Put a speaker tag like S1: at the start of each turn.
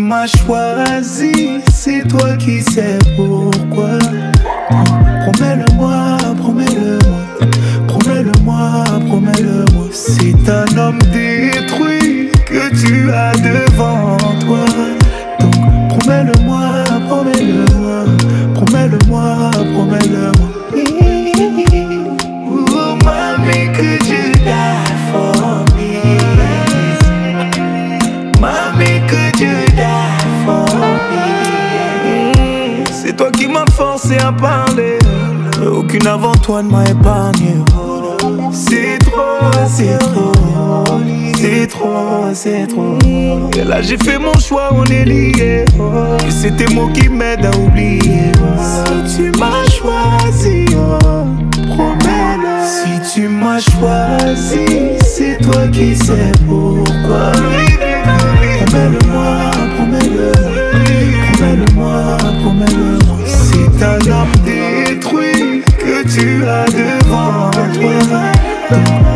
S1: m'as choisi, c'est toi qui sais pourquoi. Promets-le-moi, promets-le-moi, promets-le-moi, promets-le-moi. C'est un homme détruit que tu as devant toi. Donc promets-le-moi, promets-le-moi, promets-le-moi, promets-le-moi. Oh mommy, could you die for me? Mommy, could you die for me? C'est toi qui m'as forcé à parler. Aucune avant toi ne m'a épargné. C'est trop, c'est trop, c'est trop, c'est trop. Et là j'ai fait mon choix, on est liés. Et c'est tes mots qui m'aident à oublier. Si tu m'as choisi, promets-le. Si tu m'as choisi, c'est toi qui sais pourquoi. Promets-le-moi, promets-le, promets-le-moi, promets-le-moi. C'est un homme détruit que tu as devant toi.